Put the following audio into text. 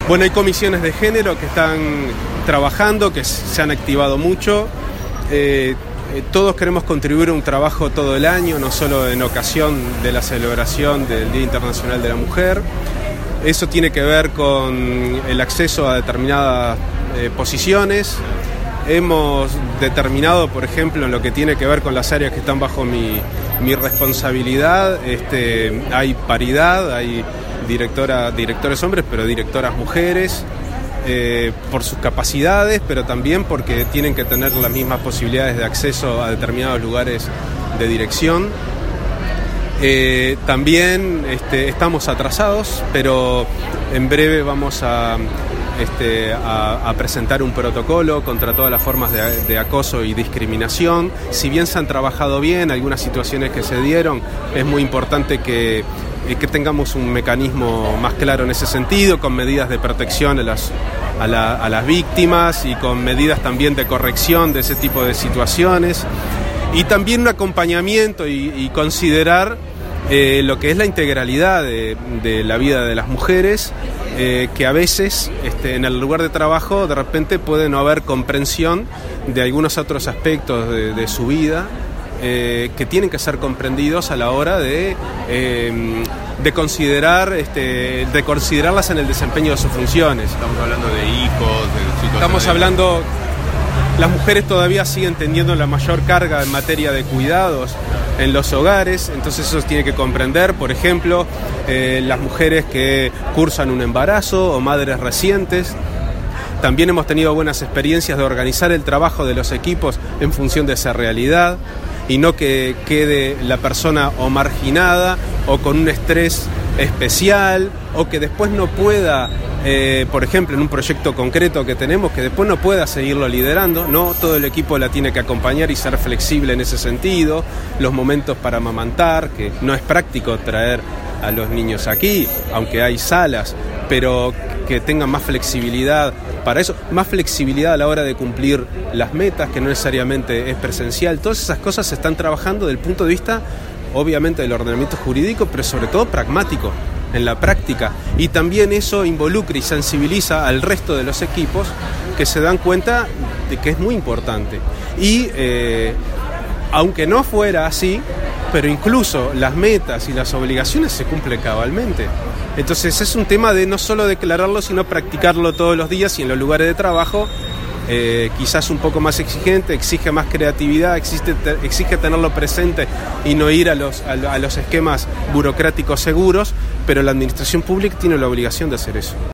Bueno, hay comisiones de género que están trabajando, que se han activado mucho. Todos queremos contribuir a un trabajo todo el año, no solo en ocasión de la celebración del Día Internacional de la Mujer. Eso tiene que ver con el acceso a determinadas posiciones. Hemos determinado, por ejemplo, en lo que tiene que ver con las áreas que están bajo mi responsabilidad, hay paridad, hay directores hombres, pero directoras mujeres, por sus capacidades, pero también porque tienen que tener las mismas posibilidades de acceso a determinados lugares de dirección. También estamos atrasados, pero en breve vamos a presentar un protocolo contra todas las formas de acoso y discriminación. Si bien se han trabajado bien, algunas situaciones que se dieron, es muy importante que tengamos un mecanismo más claro en ese sentido, con medidas de protección a las víctimas y con medidas también de corrección de ese tipo de situaciones. Y también un acompañamiento y considerar lo que es la integralidad de la vida de las mujeres, que a veces en el lugar de trabajo de repente puede no haber comprensión de algunos otros aspectos de su vida, que tienen que ser comprendidos a la hora de considerarlas en el desempeño de sus funciones. Estamos hablando de hijos, de situaciones. Estamos hablando, las mujeres todavía siguen teniendo la mayor carga en materia de cuidados en los hogares, entonces eso tiene que comprender, por ejemplo, las mujeres que cursan un embarazo o madres recientes. También hemos tenido buenas experiencias de organizar el trabajo de los equipos en función de esa realidad y no que quede la persona o marginada o con un estrés especial o que después no pueda, por ejemplo, en un proyecto concreto que tenemos, que después no pueda seguirlo liderando. No, todo el equipo la tiene que acompañar y ser flexible en ese sentido. Los momentos para amamantar, que no es práctico traer a los niños aquí, aunque hay salas, pero que tengan más flexibilidad para eso, más flexibilidad a la hora de cumplir las metas, que no necesariamente es presencial. Todas esas cosas se están trabajando desde el punto de vista, obviamente, del ordenamiento jurídico, pero sobre todo pragmático, en la práctica. Y también eso involucra y sensibiliza al resto de los equipos que se dan cuenta de que es muy importante. Y aunque no fuera así, pero incluso las metas y las obligaciones se cumplen cabalmente. Entonces es un tema de no solo declararlo, sino practicarlo todos los días y en los lugares de trabajo. Quizás un poco más exigente, exige más creatividad, exige tenerlo presente y no ir a los esquemas burocráticos seguros, pero la administración pública tiene la obligación de hacer eso.